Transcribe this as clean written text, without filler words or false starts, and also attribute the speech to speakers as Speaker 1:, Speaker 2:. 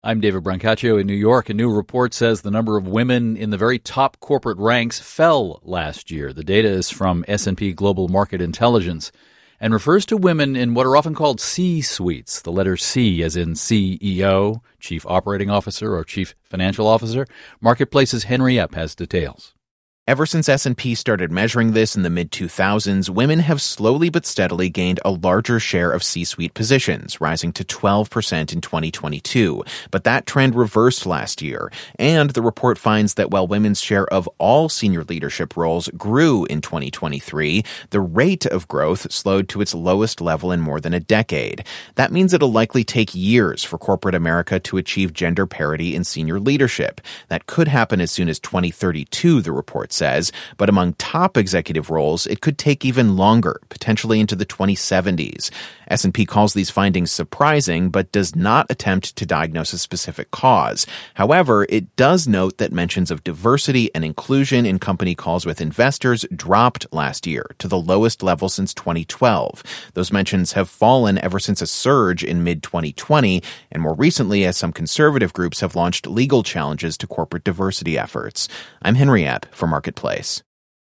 Speaker 1: I'm David Brancaccio in New York. A new report says the number of women in the very top corporate ranks fell last year. The data is from S&P Global Market Intelligence and refers to women in what are often called C-suites, the letter C as in CEO, Chief Operating Officer or Chief Financial Officer. Marketplace's Henry Epp has details.
Speaker 2: Ever since S&P started measuring this in the mid-2000s, women have slowly but steadily gained a larger share of C-suite positions, rising to 12% in 2022. But that trend reversed last year. And the report finds that while women's share of all senior leadership roles grew in 2023, the rate of growth slowed to its lowest level in more than a decade. That means it'll likely take years for corporate America to achieve gender parity in senior leadership. That could happen as soon as 2032, the report says, but among top executive roles, it could take even longer, potentially into the 2070s. S&P calls these findings surprising, but does not attempt to diagnose a specific cause. However, it does note that mentions of diversity and inclusion in company calls with investors dropped last year to the lowest level since 2012. Those mentions have fallen ever since a surge in mid-2020, and more recently as some conservative groups have launched legal challenges to corporate diversity efforts. I'm Henry Epp for Marketplace.